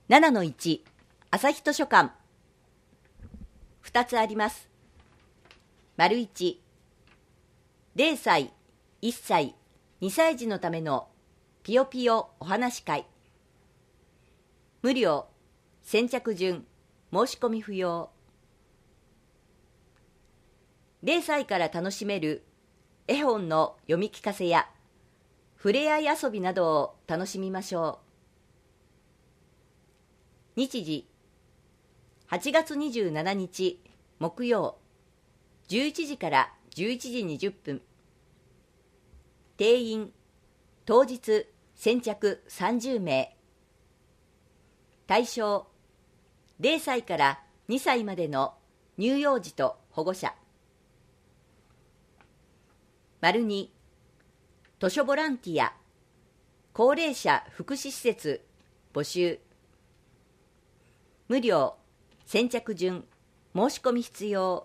7-1 朝日図書館。2つあります。丸1、0歳、1歳、2歳児のためのぴよぴよお話し会。無料、先着順、申し込み不要。0歳から楽しめる絵本の読み聞かせやふれあい遊びなどを楽しみましょう。日時、8月27日木曜、11時から11時20分。定員、当日先着30名。対象、0歳から2歳までの乳幼児と保護者。丸2、図書ボランティア、高齢者福祉施設募集。無料、先着順、申し込み必要。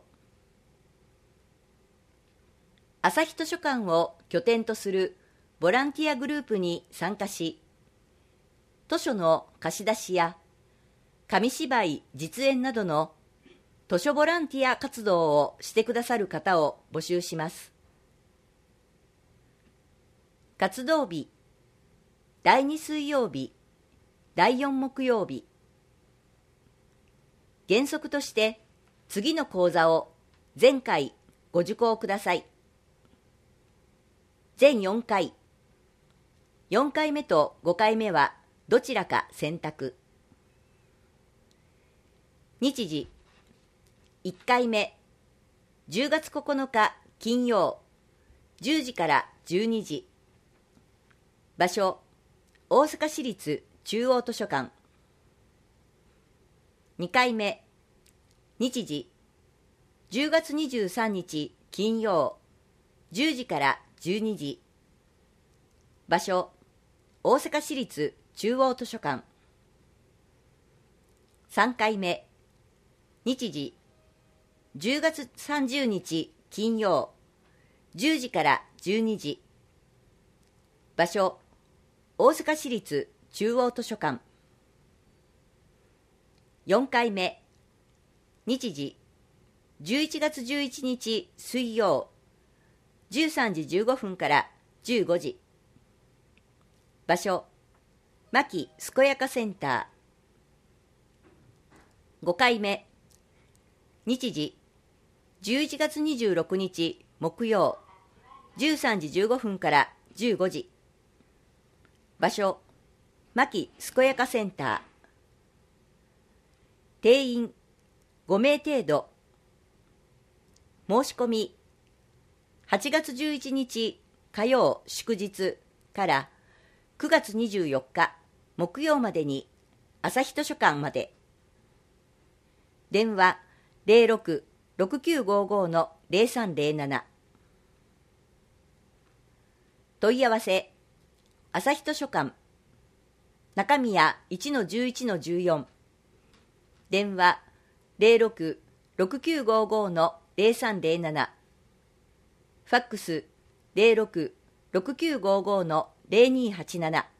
朝日図書館を拠点とするボランティアグループに参加し、図書の貸し出しや紙芝居実演などの図書ボランティア活動をしてくださる方を募集します。活動日、第2水曜日、第4木曜日。原則として次の講座を前回ご受講ください。全4回。4回目と5回目はどちらか選択。日時、1回目、10月9日金曜、10時から12時。場所、大阪市立中央図書館。2回目、日時、10月23日金曜、10時から12時。場所、大阪市立中央図書館。3回目、日時、10月30日金曜、10時から12時。場所、大阪市立中央図書館。4回目、日時、11月11日水曜、13時15分から15時。場所、牧健やかセンター。5回目、日時、11月26日木曜、13時15分から15時。場所、牧健やかセンター。定員、5名程度。申し込み、8月11日火曜祝日から9月24日木曜までに朝日図書館まで。電話06-6955-0307。問い合わせ、朝日図書館中宮 1-11-14。電話06-6955-0307。ファックス06-6955-0287。